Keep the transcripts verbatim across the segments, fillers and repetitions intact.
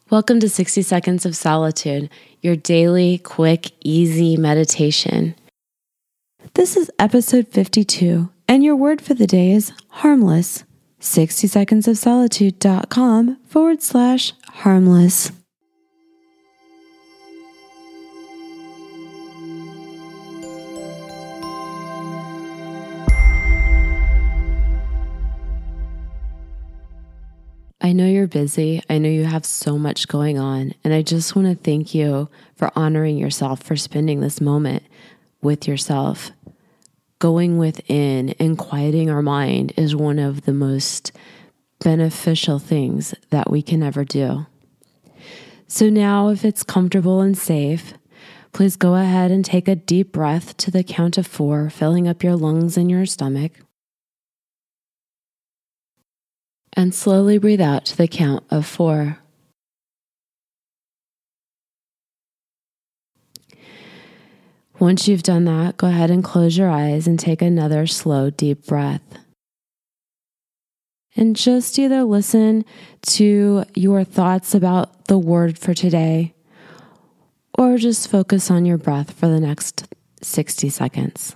Welcome to sixty Seconds of Solitude, your daily, quick, easy meditation. This is episode fifty-two, and your word for the day is harmless. sixty seconds of solitude dot com forward slash harmless. I know you're busy. I know you have so much going on, and I just want to thank you for honoring yourself, for spending this moment with yourself. Going within and quieting our mind is one of the most beneficial things that we can ever do. So now, if it's comfortable and safe, please go ahead and take a deep breath to the count of four, filling up your lungs and your stomach. And slowly breathe out to the count of four. Once you've done that, go ahead and close your eyes and take another slow, deep breath. And just either listen to your thoughts about the word for today, or just focus on your breath for the next sixty seconds.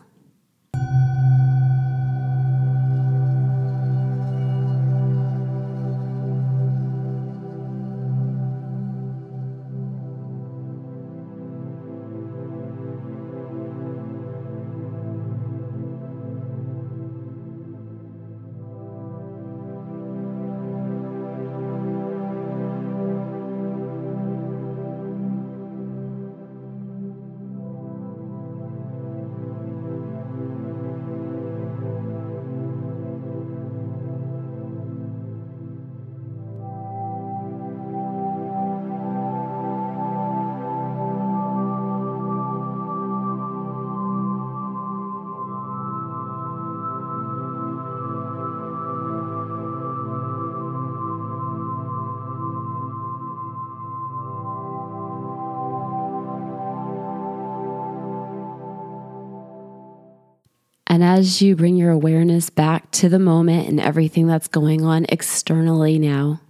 And as you bring your awareness back to the moment and everything that's going on externally now,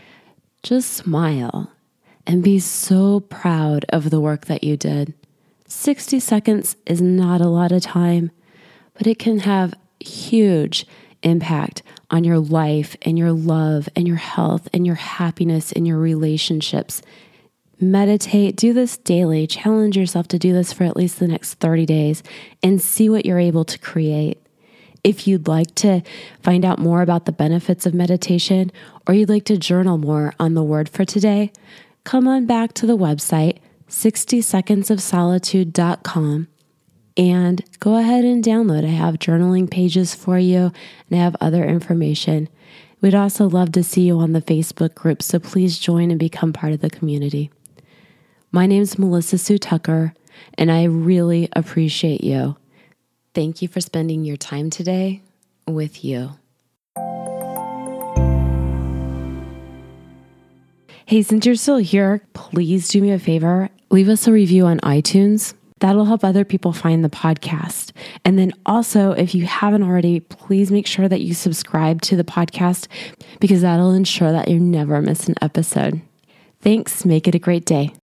just smile and be so proud of the work that you did. sixty seconds is not a lot of time, but it can have huge impact on your life and your love and your health and your happiness and your relationships. Meditate, do this daily. Challenge yourself to do this for at least the next thirty days and see what you're able to create. If you'd like to find out more about the benefits of meditation, or you'd like to journal more on the word for today, come on back to the website, sixty seconds of solitude dot com, and go ahead and download. I have journaling pages for you, and I have other information. We'd also love to see you on the Facebook group, so please join and become part of the community. My name's Melissa Sue Tucker, and I really appreciate you. Thank you for spending your time today with you. Hey, since you're still here, please do me a favor. Leave us a review on iTunes. That'll help other people find the podcast. And then also, if you haven't already, please make sure that you subscribe to the podcast, because that'll ensure that you never miss an episode. Thanks. Make it a great day.